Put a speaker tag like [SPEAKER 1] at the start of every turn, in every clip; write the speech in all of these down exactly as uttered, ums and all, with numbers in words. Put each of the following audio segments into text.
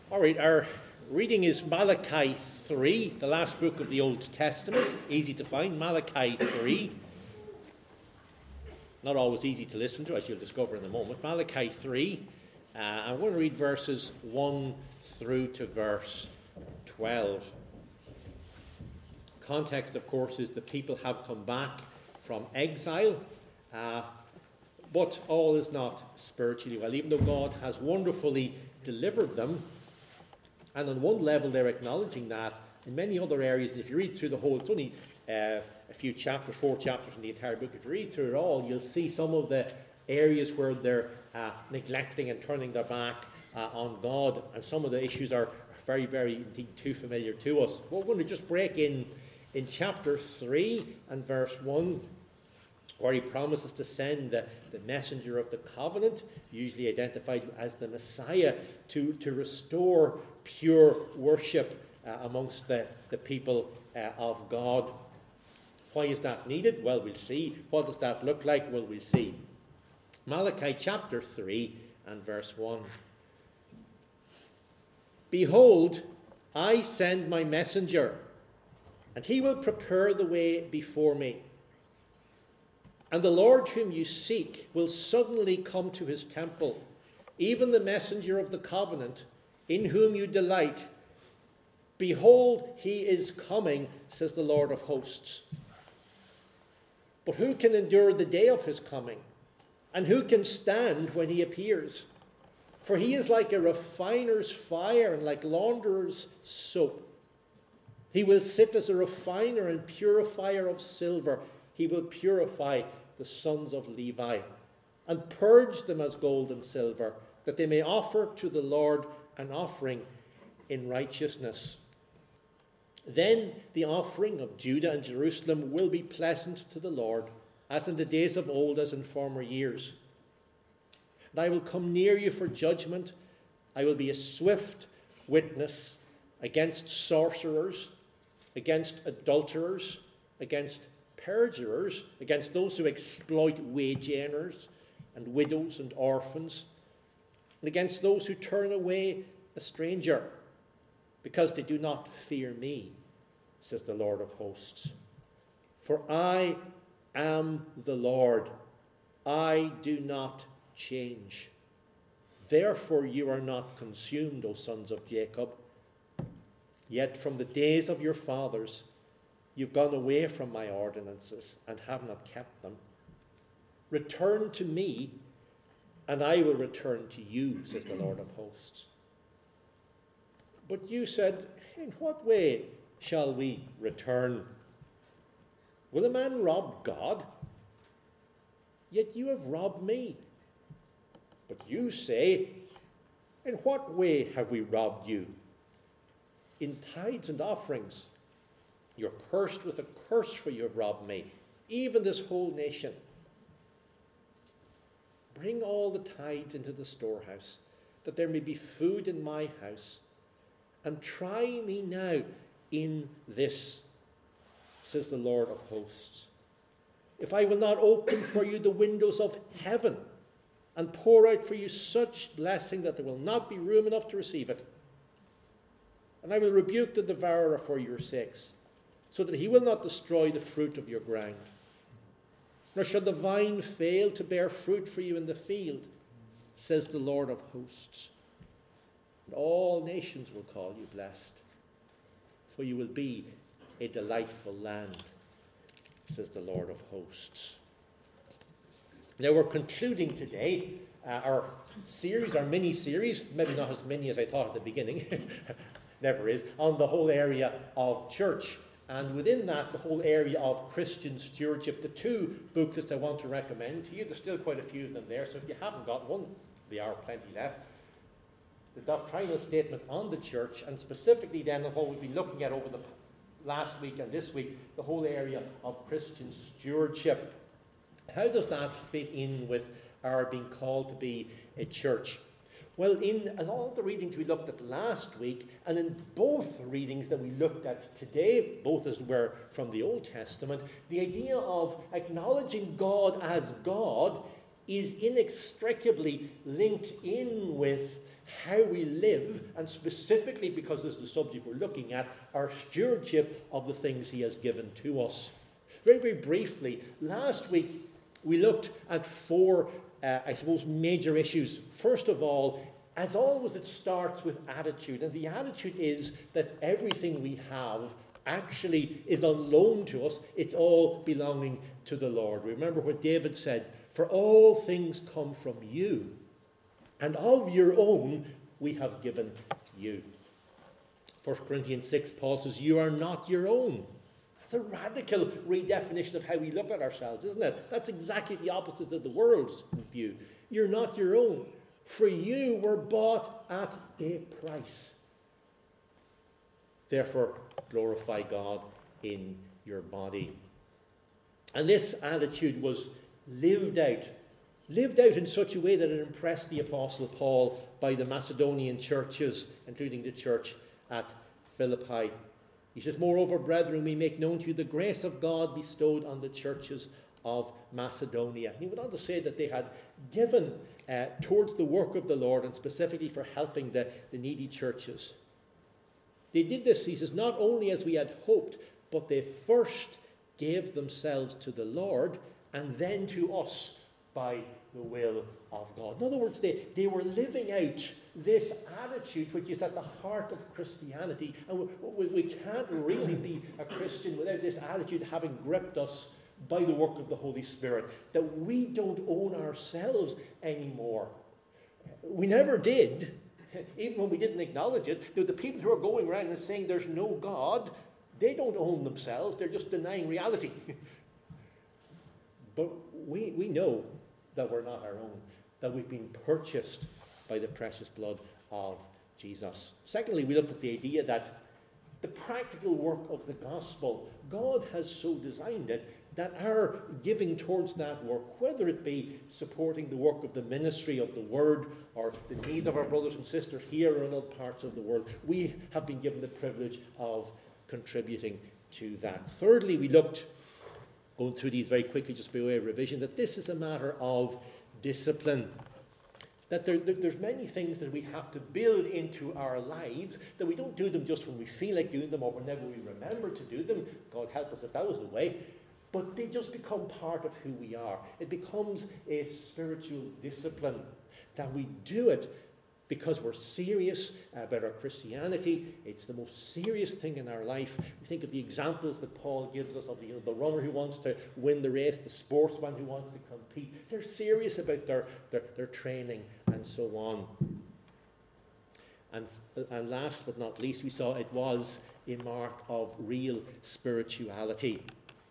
[SPEAKER 1] All right, our reading is Malachi three, the last book of the Old Testament. Easy to find, Malachi three. Not always easy to listen to, as you'll discover in a moment. Malachi three. Uh, I'm going to read verses one through to verse twelve. Context, of course, is the people have come back from exile, uh, but all is not spiritually well. Even though God has wonderfully delivered them, and on one level they're acknowledging that, in many other areas, and if you read through the whole, it's only uh, a few chapters, four chapters in the entire book, if you read through it all, you'll see some of the areas where they're uh, neglecting and turning their back uh, on God, and some of the issues are very, very indeed too familiar to us. We're going to just break in in chapter three and verse one, where he promises to send the, the messenger of the covenant, usually identified as the Messiah, to, to restore pure worship uh, amongst the, the people uh, of God. Why is that needed? Well, we'll see. What does that look like? Well, we'll see. Malachi chapter three and verse one. Behold, I send my messenger, and he will prepare the way before me. And the Lord whom you seek will suddenly come to his temple, even the messenger of the covenant, in whom you delight. Behold, he is coming, says the Lord of hosts. But who can endure the day of his coming? And who can stand when he appears? For he is like a refiner's fire and like launderer's soap. He will sit as a refiner and purifier of silver. He will purify the sons of Levi and purge them as gold and silver, that they may offer to the Lord an offering in righteousness. Then the offering of Judah and Jerusalem will be pleasant to the Lord, as in the days of old, as in former years. And I will come near you for judgment. I will be a swift witness against sorcerers, against adulterers, against perjurers, against those who exploit wage earners and widows and orphans, and against those who turn away a stranger, because they do not fear me, says the Lord of hosts. For I am the Lord, I do not change. Therefore you are not consumed, O sons of Jacob. Yet from the days of your fathers you've gone away from my ordinances and have not kept them. Return to me, and I will return to you, says the Lord of hosts. But you said, in what way shall we return? Will a man rob God? Yet you have robbed me. But you say, in what way have we robbed you? In tithes and offerings. You're cursed with a curse, for you have robbed me, even this whole nation. Bring all the tithes into the storehouse, that there may be food in my house. And try me now in this, says the Lord of hosts. If I will not open for you the windows of heaven and pour out for you such blessing that there will not be room enough to receive it. And I will rebuke the devourer for your sakes, so that he will not destroy the fruit of your ground. Nor shall the vine fail to bear fruit for you in the field, says the Lord of hosts. And all nations will call you blessed, for you will be a delightful land, says the Lord of hosts. Now we're concluding today uh, our series, our mini-series, maybe not as many as I thought at the beginning, never is, on the whole area of church. And within that, the whole area of Christian stewardship. The two booklets I want to recommend to you, there's still quite a few of them there, so if you haven't got one, there are plenty left. The doctrinal statement on the church, and specifically then of what we've been looking at over the last week and this week, the whole area of Christian stewardship. How does that fit in with our being called to be a church? Well, in, in all the readings we looked at last week, and in both readings that we looked at today, both as were from the Old Testament, the idea of acknowledging God as God is inextricably linked in with how we live, and specifically, because this is the subject we're looking at, our stewardship of the things he has given to us. Very, very briefly, last week we looked at four, uh, I suppose, major issues. First of all, as always, it starts with attitude, and the attitude is that everything we have actually is on loan to us. It's all belonging to the Lord. Remember what David said, "For all things come from you, and of your own we have given you." First Corinthians six, Paul says, "You are not your own." That's a radical redefinition of how we look at ourselves, isn't it? That's exactly the opposite of the world's view. You're not your own. For you were bought at a price. Therefore, glorify God in your body. And this attitude was lived out. Lived out in such a way that it impressed the Apostle Paul by the Macedonian churches, including the church at Philippi. He says, "Moreover, brethren, we make known to you the grace of God bestowed on the churches of Macedonia." And he went on to say that they had given uh, towards the work of the Lord, and specifically for helping the, the needy churches. They did this, he says, not only as we had hoped, but they first gave themselves to the Lord and then to us by the will of God. In other words, they, they were living out this attitude which is at the heart of Christianity. And we, we, we can't really be a Christian without this attitude having gripped us by the work of the Holy Spirit, that we don't own ourselves anymore. We never did, even when we didn't acknowledge it. The people who are going around and saying there's no God, they don't own themselves, they're just denying reality. But we, we know that we're not our own, that we've been purchased by the precious blood of Jesus. Secondly, we looked at the idea that the practical work of the gospel, God has so designed it that our giving towards that work, whether it be supporting the work of the ministry of the word or the needs of our brothers and sisters here or in other parts of the world, we have been given the privilege of contributing to that. Thirdly, we looked, going through these very quickly just by way of revision, that this is a matter of discipline. That there, there, there's many things that we have to build into our lives, that we don't do them just when we feel like doing them or whenever we remember to do them. God help us if that was the way. But they just become part of who we are. It becomes a spiritual discipline, that we do it because we're serious about our Christianity. It's the most serious thing in our life. We think of the examples that Paul gives us of the, you know, the runner who wants to win the race, the sportsman who wants to compete. They're serious about their, their, their training and so on. And, and last but not least, we saw it was a mark of real spirituality.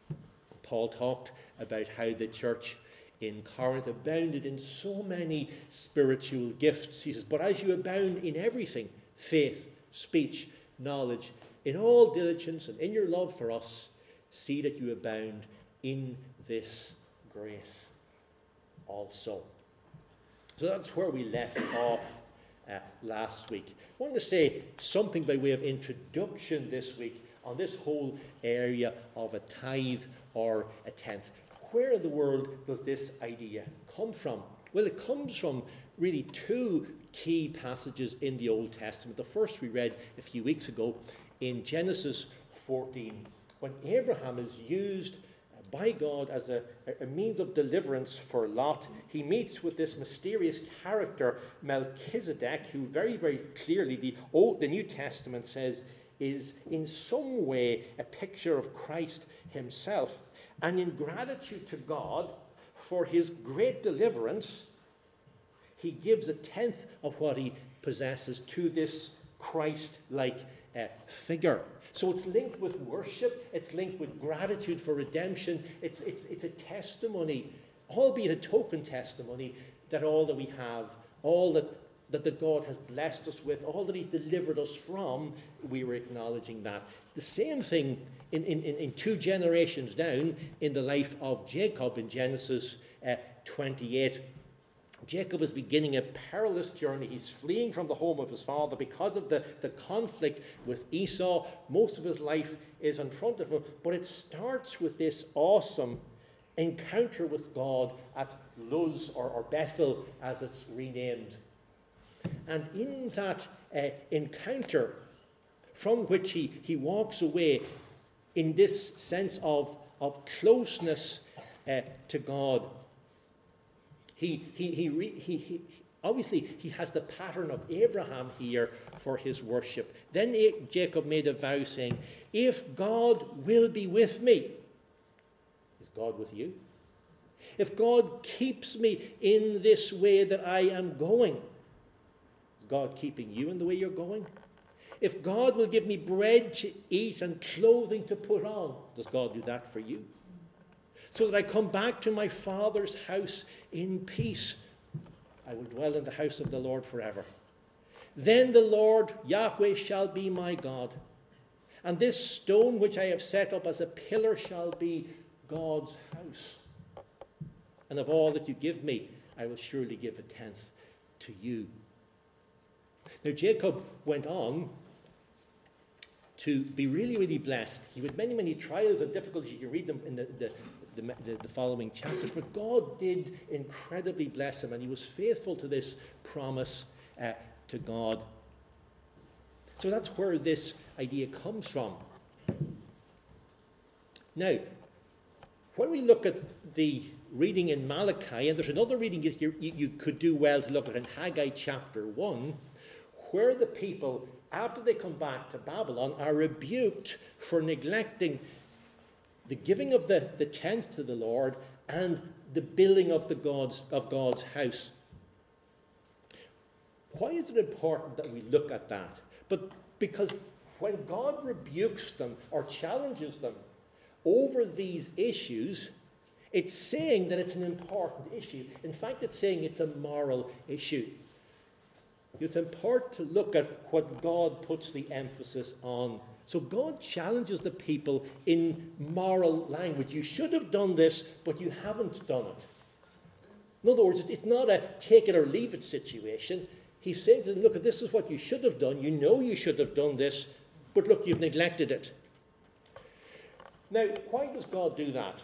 [SPEAKER 1] Paul talked about how the church in Corinth abounded in so many spiritual gifts. He says, "But as you abound in everything, faith, speech, knowledge, in all diligence and in your love for us, see that you abound in this grace also." So that's where we left off uh, last week. I want to say something by way of introduction this week on this whole area of a tithe or a tenth. Where in the world does this idea come from? Well, it comes from really two key passages in the Old Testament. The first we read a few weeks ago in Genesis fourteen, when Abraham is used by God as a, a means of deliverance for Lot. He meets with this mysterious character, Melchizedek, who very, very clearly the Old, the New Testament says is in some way a picture of Christ himself. And in gratitude to God for his great deliverance, he gives a tenth of what he possesses to this Christ-like uh, figure. So it's linked with worship, it's linked with gratitude for redemption, it's, it's, it's a testimony, albeit a token testimony, that all that we have, all that, that the God has blessed us with, all that he's delivered us from, we were acknowledging that. The same thing in, in, in two generations down in the life of Jacob in Genesis uh, twenty-eight. Jacob is beginning a perilous journey. He's fleeing from the home of his father because of the, the conflict with Esau. Most of his life is in front of him, but it starts with this awesome encounter with God at Luz, or, or Bethel as it's renamed. And in that uh, encounter, from which he, he walks away in this sense of, of closeness uh, to God, he, he, he, re, he, he obviously he has the pattern of Abraham here for his worship. Then Jacob made a vow saying, if God will be with me, is God with you? If God keeps me in this way that I am going, is God keeping you in the way you're going? If God will give me bread to eat and clothing to put on, does God do that for you? So that I come back to my Father's house in peace, I will dwell in the house of the Lord forever. Then the Lord, Yahweh, shall be my God, and this stone which I have set up as a pillar shall be God's house. And of all that you give me, I will surely give a tenth to you. Now Jacob went on to be really, really blessed. He had many, many trials and difficulties. You can read them in the, the, the, the, the following chapters. But God did incredibly bless him, and he was faithful to this promise uh, to God. So that's where this idea comes from. Now, when we look at the reading in Malachi, and there's another reading you, you, you could do well to look at in Haggai chapter one, where the people, after they come back to Babylon, are rebuked for neglecting the giving of the, the tenth to the Lord and the building of, the God's, of God's house. Why is it important that we look at that? But because when God rebukes them or challenges them over these issues, it's saying that it's an important issue. In fact, it's saying it's a moral issue. It's important to look at what God puts the emphasis on. So God challenges the people in moral language. You should have done this, but you haven't done it. In other words, it's not a take it or leave it situation. He's saying to them, look, this is what you should have done. You know you should have done this, but look, you've neglected it. Now, why does God do that?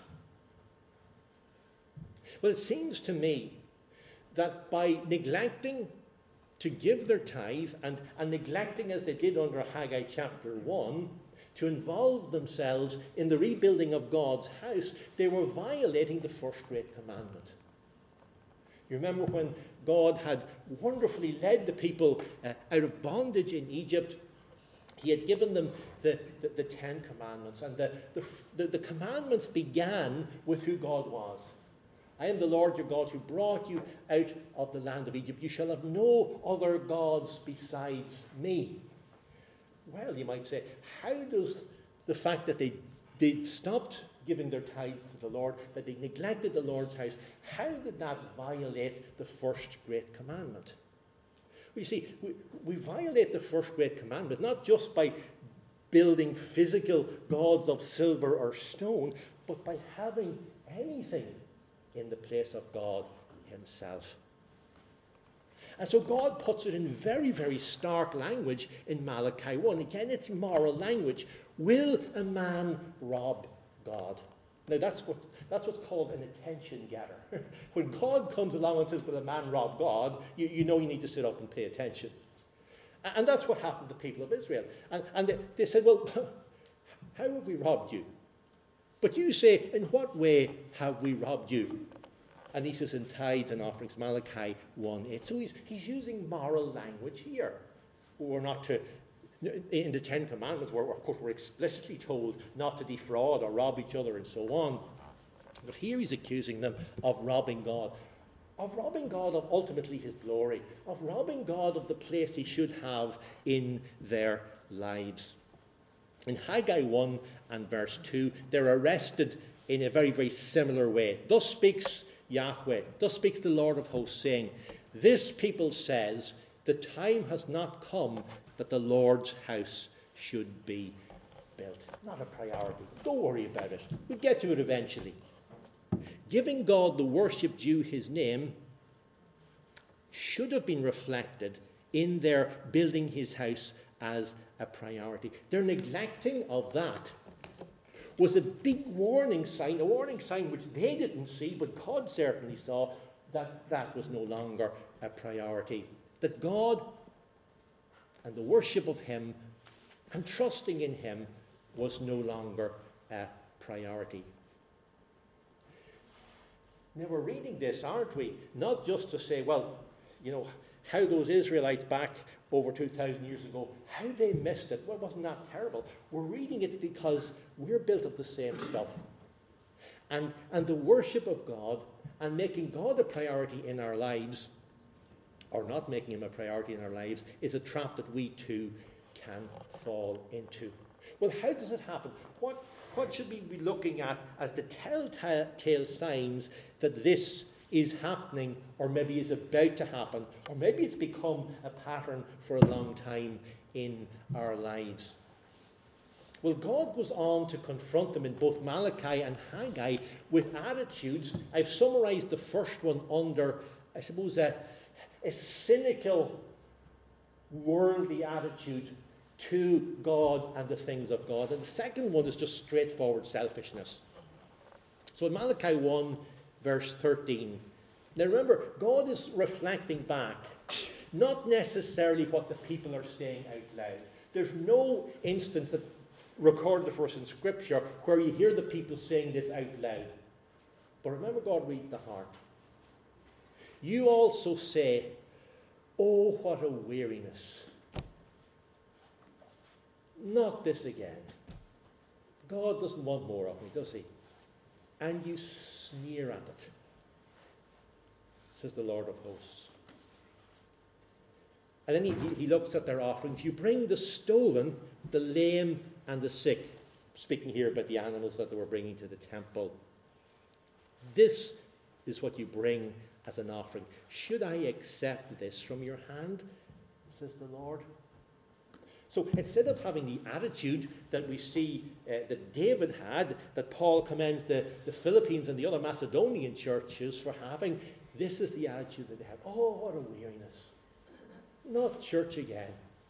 [SPEAKER 1] Well, it seems to me that by neglecting to give their tithe and, and neglecting, as they did under Haggai chapter one, to involve themselves in the rebuilding of God's house, they were violating the first great commandment. You remember when God had wonderfully led the people uh, out of bondage in Egypt, he had given them the, the, the Ten Commandments, and the, the, the, the commandments began with who God was. I am the Lord your God who brought you out of the land of Egypt. You shall have no other gods besides me. Well, you might say, how does the fact that they did stopped giving their tithes to the Lord, that they neglected the Lord's house, how did that violate the first great commandment? Well, you see, we, we violate the first great commandment not just by building physical gods of silver or stone, but by having anything in the place of God himself. And so God puts it in very, very stark language in Malachi one. Again, it's moral language. Will a man rob God? Now, that's what that's what's called an attention getter. When God comes along and says, will a man rob God, you, you know you need to sit up and pay attention. And that's what happened to the people of Israel. And, and they, they said, well, how have we robbed you? But you say, in what way have we robbed you? And he says, in tithes and offerings, Malachi one eight. So he's, he's using moral language here. We're not to, in the Ten Commandments, where of course we're explicitly told not to defraud or rob each other and so on. But here he's accusing them of robbing God. Of robbing God of ultimately his glory. Of robbing God of the place he should have in their lives. In Haggai one and verse two, they're arrested in a very, very similar way. Thus speaks Yahweh, thus speaks the Lord of hosts, saying, this people says, the time has not come that the Lord's house should be built. Not a priority. Don't worry about it. We'll get to it eventually. Giving God the worship due his name should have been reflected in their building his house as a priority. Their neglecting of that was a big warning sign, a warning sign which they didn't see, but God certainly saw that that was no longer a priority. that God and the worship of him and trusting in him was no longer a priority. Now we're reading this, aren't we? Not just to say, well, you know, how those Israelites back over two thousand years ago, how they missed it. Well, wasn't that terrible? We're reading it because we're built of the same stuff. And, and the worship of God and making God a priority in our lives, or not making him a priority in our lives, is a trap that we too can fall into. Well, how does it happen? What, what should we be looking at as the telltale signs that this is happening, or maybe is about to happen, or maybe it's become a pattern for a long time in our lives? Well, God goes on to confront them in both Malachi and Haggai with attitudes. I've summarized the first one under, I suppose, a, a cynical, worldly attitude to God and the things of God. And the second one is just straightforward selfishness. So in Malachi one, verse thirteen, now remember, God is reflecting back, not necessarily what the people are saying out loud. There's no instance that recorded for us in Scripture where you hear the people saying this out loud. But remember, God reads the heart. You also say, oh, what a weariness. Not this again. God doesn't want more of me, does he? And you sneer at it, says the Lord of hosts. And then he, he looks at their offerings. You bring the stolen, the lame, and the sick. Speaking here about the animals that they were bringing to the temple. This is what you bring as an offering. Should I accept this from your hand, says the Lord? So instead of having the attitude that we see uh, that David had, that Paul commends the, the Philippines and the other Macedonian churches for having, this is the attitude that they have. Oh, what a weariness. Not church again.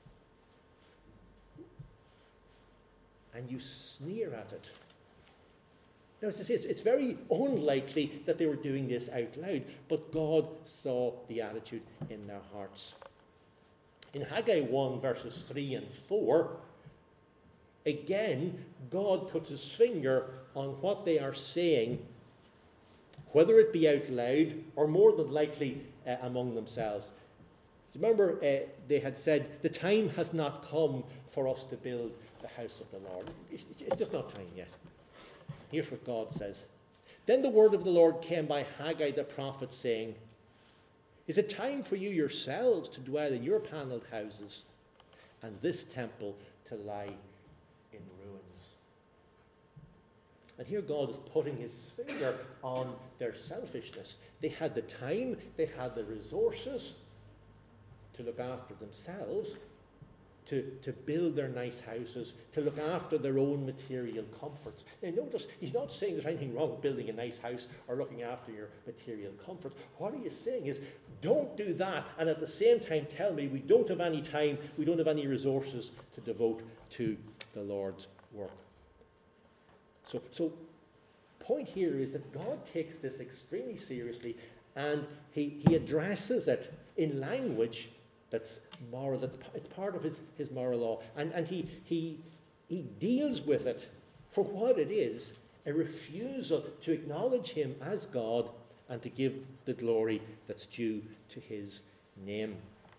[SPEAKER 1] And you sneer at it. Now, as I say, it's, it's very unlikely that they were doing this out loud, but God saw the attitude in their hearts. In Haggai one, verses three and four, again, God puts his finger on what they are saying, whether it be out loud or more than likely uh, among themselves. Remember, uh, they had said, the time has not come for us to build the house of the Lord. It's, it's just not time yet. Here's what God says. Then the word of the Lord came by Haggai the prophet, saying, is it time for you yourselves to dwell in your panelled houses, and this temple to lie in ruins? And here God is putting his finger on their selfishness. They had the time, they had the resources to look after themselves, to, to build their nice houses, to look after their own material comforts. Now notice, he's not saying there's anything wrong with building a nice house or looking after your material comforts. What he is saying is, don't do that, and at the same time tell me we don't have any time, we don't have any resources to devote to the Lord's work. So, so point here is that God takes this extremely seriously, and he, he addresses it in language that's moral, that's it's part of his, his moral law. And, and he, he, he deals with it for what it is, a refusal to acknowledge him as God and to give the glory that's due to his name.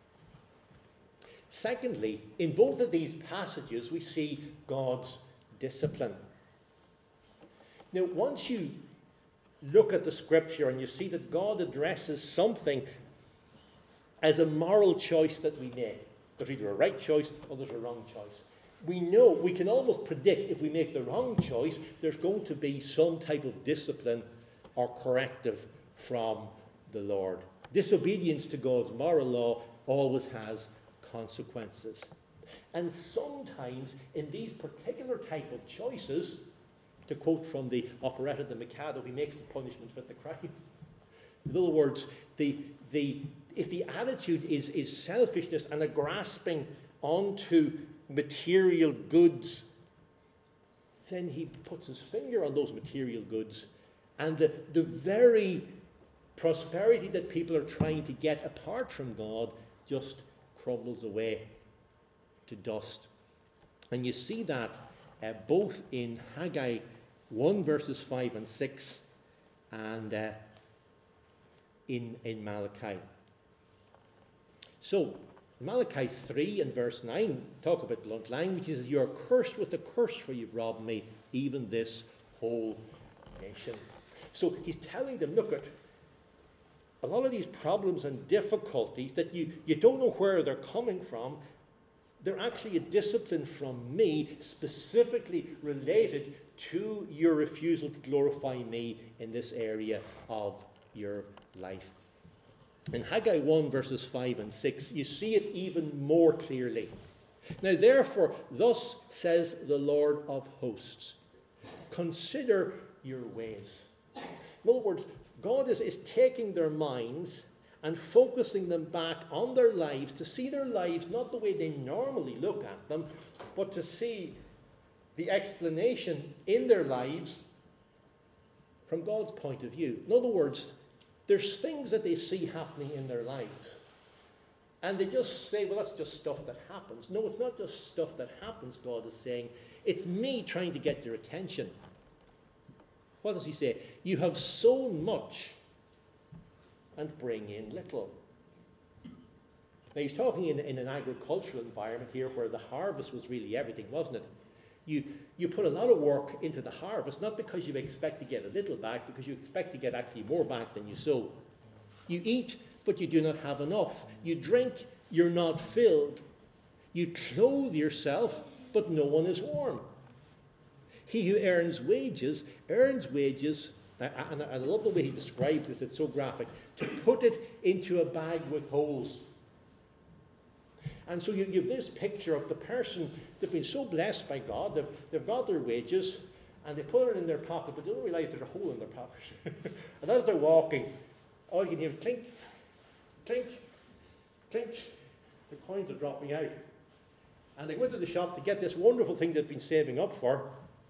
[SPEAKER 1] Secondly, in both of these passages, we see God's discipline. Now, once you look at the scripture and you see that God addresses something as a moral choice that we make, there's either a right choice or there's a wrong choice. We know, we can almost predict if we make the wrong choice, there's going to be some type of discipline or corrective from the Lord. Disobedience to God's moral law always has consequences. And sometimes in these particular type of choices, to quote from the operetta The Mikado, he makes the punishment fit the crime. In other words, the, the, if the attitude is, is selfishness and a grasping onto material goods, then he puts his finger on those material goods, and the, the very prosperity that people are trying to get apart from God just crumbles away to dust. And you see that uh, both in Haggai one verses five and six and uh, in, in Malachi. So, Malachi three and verse nine talk about blunt language. He says, "You are cursed with a curse, for you've robbed me, even this whole nation." So he's telling them, look, at a lot of these problems and difficulties that you, you don't know where they're coming from, they're actually a discipline from me, specifically related to your refusal to glorify me in this area of your life. In Haggai one verses five and six, you see it even more clearly. "Now therefore, thus says the Lord of hosts, consider your ways." In other words, God is, is taking their minds and focusing them back on their lives to see their lives not the way they normally look at them, but to see the explanation in their lives from God's point of view. In other words, there's things that they see happening in their lives, and they just say, well, that's just stuff that happens. No, it's not just stuff that happens, God is saying. It's me trying to get your attention. What does he say? You have sown much and bring in little. Now he's talking in, in an agricultural environment here where the harvest was really everything, wasn't it? You, you put a lot of work into the harvest, not because you expect to get a little back, because you expect to get actually more back than you sow. You eat, but you do not have enough. You drink, you're not filled. You clothe yourself, but no one is warm. He who earns wages, earns wages, and I love the way he describes this, it's so graphic, to put it into a bag with holes. And so you, you have this picture of the person, they've been so blessed by God, they've, they've got their wages, and they put it in their pocket, but they don't realize there's a hole in their pocket. And as they're walking, all you can hear is clink, clink, clink. The coins are dropping out. And they went to the shop to get this wonderful thing they'd been saving up for,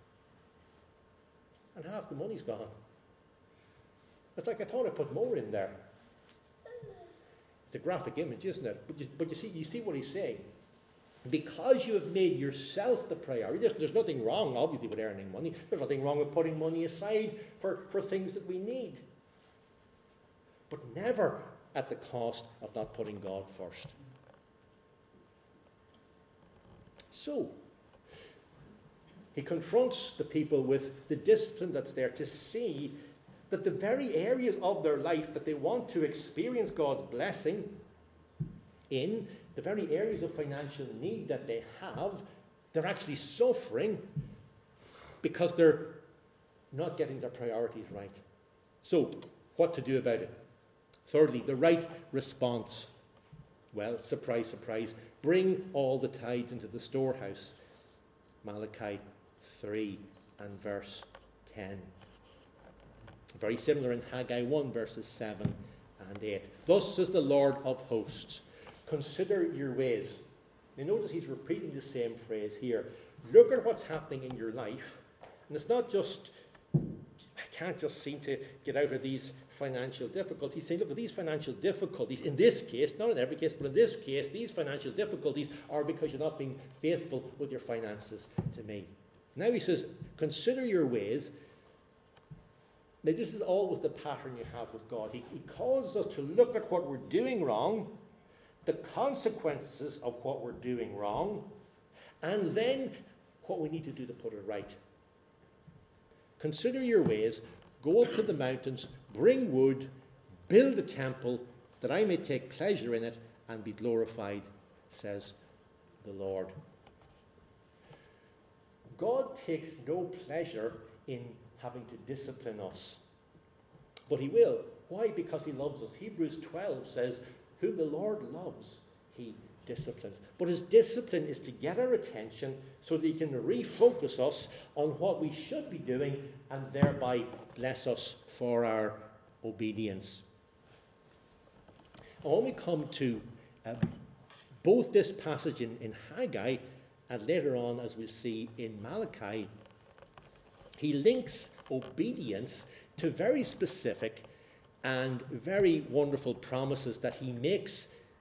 [SPEAKER 1] and half the money's gone. It's like, I thought I put more in there. It's a graphic image, isn't it? But you, but you see, you see what he's saying. Because you have made yourself the priority, there's, there's nothing wrong, obviously, with earning money. There's nothing wrong with putting money aside for, for things that we need. But never at the cost of not putting God first. So, he confronts the people with the discipline that's there to see that the very areas of their life that they want to experience God's blessing in, the very areas of financial need that they have, they're actually suffering because they're not getting their priorities right. So, what to do about it? Thirdly, the right response. Well, surprise, surprise. Bring all the tithes into the storehouse. Malachi three and verse ten. Very similar in Haggai one verses seven and eight. Thus says the Lord of hosts, consider your ways. You notice he's repeating the same phrase here. Look at what's happening in your life. And it's not just, I can't just seem to get out of these financial difficulties. Say, look at these financial difficulties. In this case, not in every case, but in this case, these financial difficulties are because you're not being faithful with your finances to me. Now he says, consider your ways. Now this is always the pattern you have with God. He, he causes us to look at what we're doing wrong, the consequences of what we're doing wrong, and then what we need to do to put it right. Consider your ways, go up to the mountains, bring wood, build a temple, that I may take pleasure in it and be glorified, says the Lord. God takes no pleasure in having to discipline us. But he will. Why? Because he loves us. Hebrews twelve says, whom the Lord loves, he disciplines. But his discipline is to get our attention so that he can refocus us on what we should be doing and thereby bless us for our obedience. And when we come to uh, both this passage in, in Haggai and later on, as we'll see in Malachi, he links obedience to very specific and very wonderful promises that he makes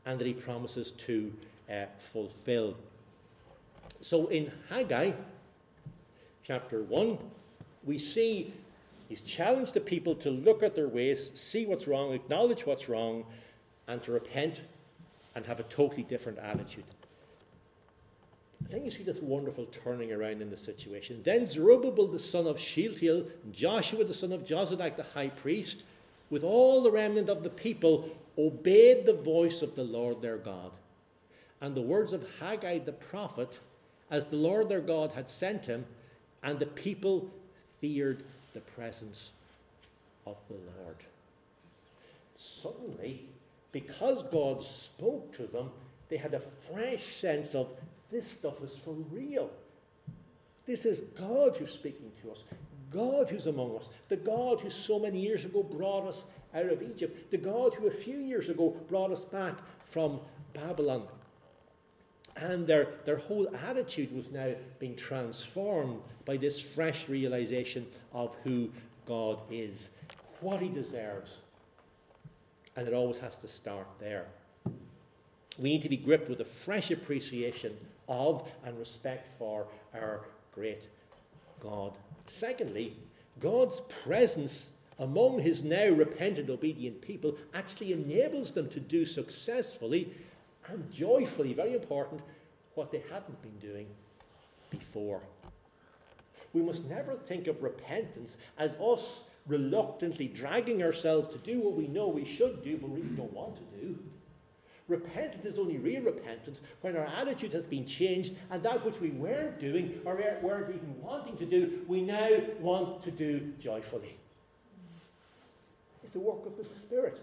[SPEAKER 1] and that he promises to uh, fulfill. So in Haggai, chapter one, we see he's challenged the people to look at their ways, see what's wrong, acknowledge what's wrong, and to repent and have a totally different attitude. Then you see this wonderful turning around in the situation. Then Zerubbabel the son of Shealtiel, and Joshua the son of Jozadak the high priest, with all the remnant of the people, obeyed the voice of the Lord their God, and the words of Haggai the prophet, as the Lord their God had sent him, and the people feared the presence of the Lord. Suddenly, because God spoke to them, they had a fresh sense of, this stuff is for real. This is God who's speaking to us. God who's among us. The God who so many years ago brought us out of Egypt. The God who a few years ago brought us back from Babylon. And their, their whole attitude was now being transformed by this fresh realization of who God is, what he deserves. And it always has to start there. We need to be gripped with a fresh appreciation of and respect for our great God. Secondly, God's presence among his now repentant, obedient people actually enables them to do successfully and joyfully, very important, what they hadn't been doing before. We must never think of repentance as us reluctantly dragging ourselves to do what we know we should do but really don't want to do. Repentance is only real repentance when our attitude has been changed, and that which we weren't doing or weren't even wanting to do, we now want to do joyfully. It's a work of the Spirit.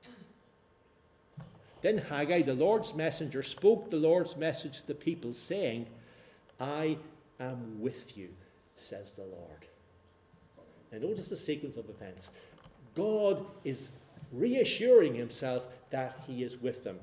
[SPEAKER 1] Then Haggai, the Lord's messenger, spoke the Lord's message to the people, saying, I am with you, says the Lord. Now notice the sequence of events. God is reassuring himself that he is with them.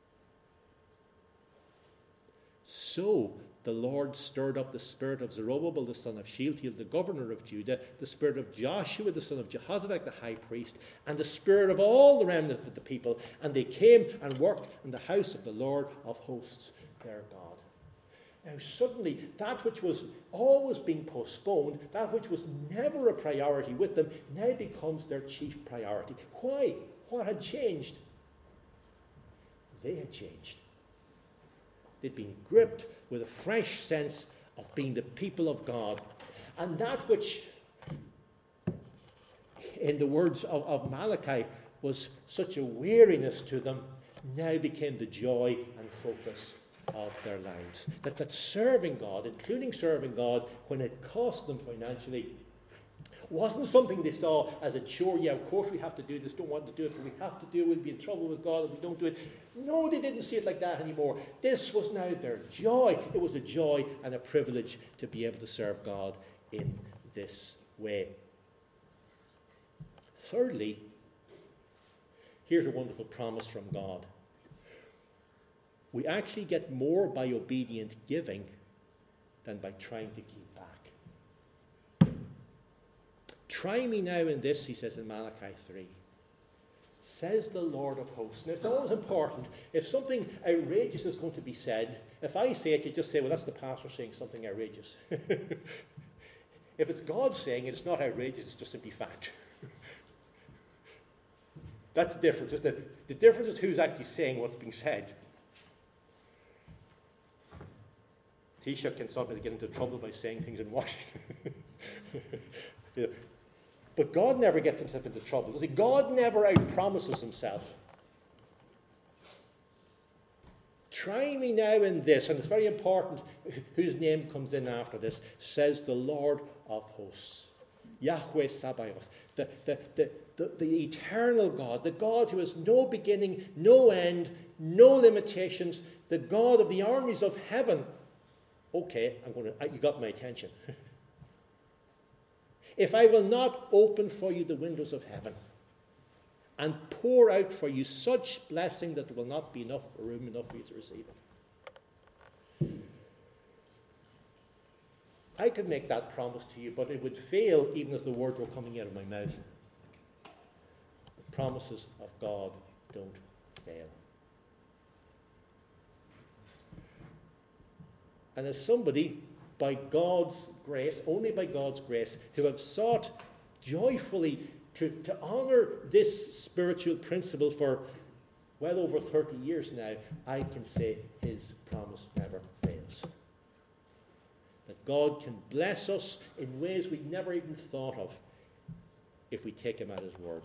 [SPEAKER 1] So the Lord stirred up the spirit of Zerubbabel the son of Shealtiel, the governor of Judah, the spirit of Joshua the son of Jehozadak the high priest, and the spirit of all the remnant of the people, and they came and worked in the house of the Lord of hosts, their God. Now suddenly, that which was always being postponed, that which was never a priority with them, now becomes their chief priority. Why? What had changed? They had changed. They'd been gripped with a fresh sense of being the people of God. And that which, in the words of, of Malachi, was such a weariness to them, now became the joy and focus of their lives. That, that serving God, including serving God, when it cost them financially, wasn't something they saw as a chore. Yeah, of course we have to do this, don't want to do it, but we have to do it, we'll be in trouble with God if we don't do it. No, they didn't see it like that anymore. This was now their joy. It was a joy and a privilege to be able to serve God in this way. Thirdly, here's a wonderful promise from God. We actually get more by obedient giving than by trying to keep back. Try me now in this, he says in Malachi three. Says the Lord of hosts. Now it's always important, if something outrageous is going to be said, if I say it, you just say, well, that's the pastor saying something outrageous. If it's God saying it, it's not outrageous, it's just simply fact. That's the difference, isn't it? The difference is who's actually saying what's being said. Taoiseach can sometimes get into trouble by saying things in Washington. Yeah. But God never gets himself into trouble. You see, God never outpromises himself. Try me now in this, and it's very important whose name comes in after this, says the Lord of hosts. Yahweh Sabaoth, the, the, the, the, the eternal God, the God who has no beginning, no end, no limitations, the God of the armies of heaven. Okay, I'm going to, you got my attention. If I will not open for you the windows of heaven and pour out for you such blessing that there will not be enough room enough for you to receive it. I could make that promise to you, but it would fail even as the words were coming out of my mouth. The promises of God don't fail. and as somebody, by God's grace, only by God's grace, who have sought joyfully to, to honour this spiritual principle for well over thirty years now, I can say his promise never fails. That God can bless us in ways we never even thought of if we take him at his word.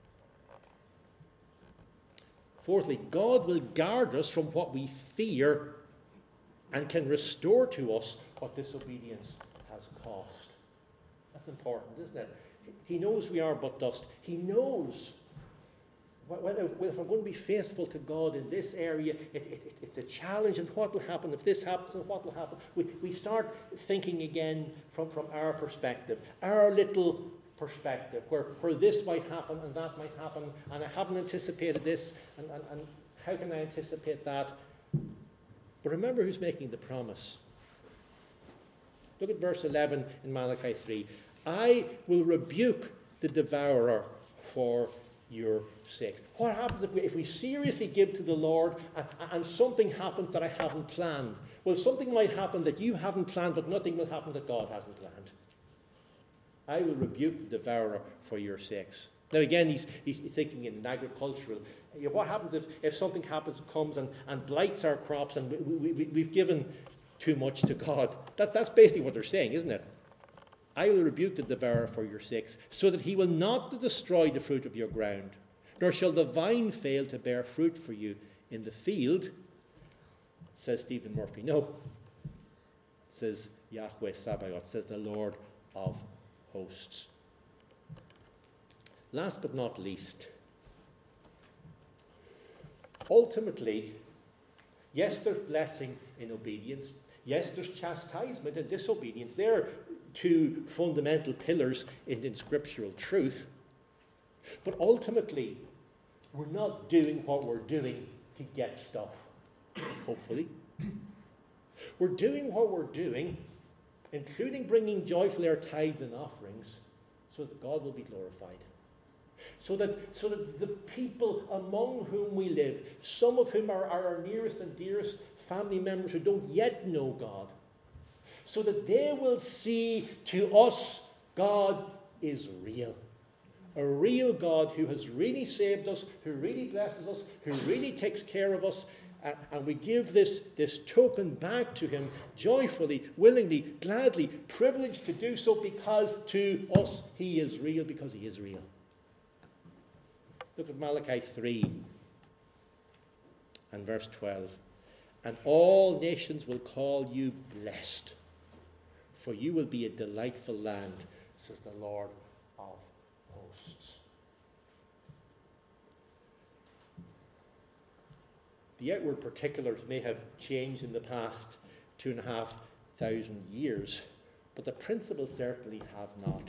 [SPEAKER 1] Fourthly, God will guard us from what we fear and can restore to us what disobedience has cost. That's important, isn't it? He knows we are but dust. He knows whether if we're going to be faithful to God in this area, it, it, it's a challenge, and what will happen if this happens, and what will happen. We, we start thinking again from, from our perspective, our little perspective, where, where this might happen and that might happen, and I haven't anticipated this, and, and, and how can I anticipate that? But remember who's making the promise. Look at verse eleven in Malachi three. I will rebuke the devourer for your sakes. What happens if we, if we seriously give to the Lord and, and something happens that I haven't planned? Well, something might happen that you haven't planned, but nothing will happen that God hasn't planned. I will rebuke the devourer for your sakes. Now again, he's, he's thinking in an agricultural. You know, what happens if, if something happens, comes and, and blights our crops, and we, we, we've given too much to God? That, that's basically what they're saying, isn't it? I will rebuke the devourer for your sakes, so that he will not destroy the fruit of your ground, nor shall the vine fail to bear fruit for you in the field, says Stephen Murphy. No, says Yahweh Sabaoth, says the Lord of hosts. Last but not least, ultimately, yes, there's blessing in obedience. Yes, there's chastisement in disobedience. They're two fundamental pillars in, in scriptural truth. But ultimately, we're not doing what we're doing to get stuff, hopefully. We're doing what we're doing, including bringing joyfully our tithes and offerings, so that God will be glorified. So that, so that the people among whom we live, some of whom are, are our nearest and dearest family members who don't yet know God, so that they will see to us God is real. A real God who has really saved us, who really blesses us, who really takes care of us, and, and we give this, this token back to him joyfully, willingly, gladly, privileged to do so because to us he is real, because he is real. Look at Malachi three and verse twelve. And all nations will call you blessed, for you will be a delightful land, says the Lord of hosts. The outward particulars may have changed in the past two and a half thousand years, but the principles certainly have not.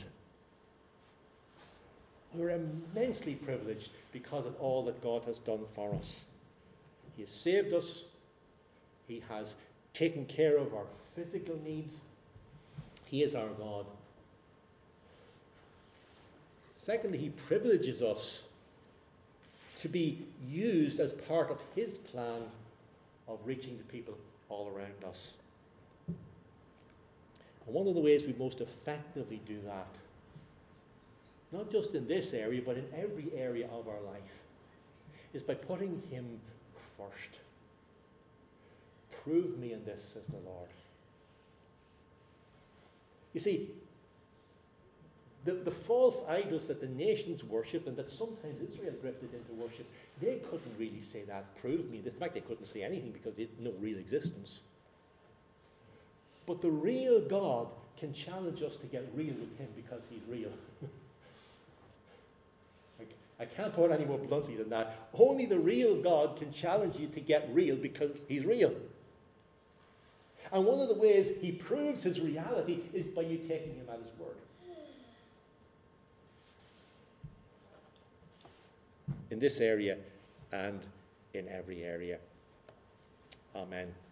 [SPEAKER 1] We're immensely privileged because of all that God has done for us. He has saved us. He has taken care of our physical needs. He is our God. Secondly, he privileges us to be used as part of his plan of reaching the people all around us. And one of the ways we most effectively do that, not just in this area, but in every area of our life, is by putting him first. Prove me in this, says the Lord. You see, the, the false idols that the nations worship, and that sometimes Israel drifted into worship, they couldn't really say that. Prove me. In fact, they couldn't say anything because they had no real existence. But the real God can challenge us to get real with him because he's real. I can't put it any more bluntly than that. Only the real God can challenge you to get real because he's real. And one of the ways he proves his reality is by you taking him at his word. In this area and in every area. Amen.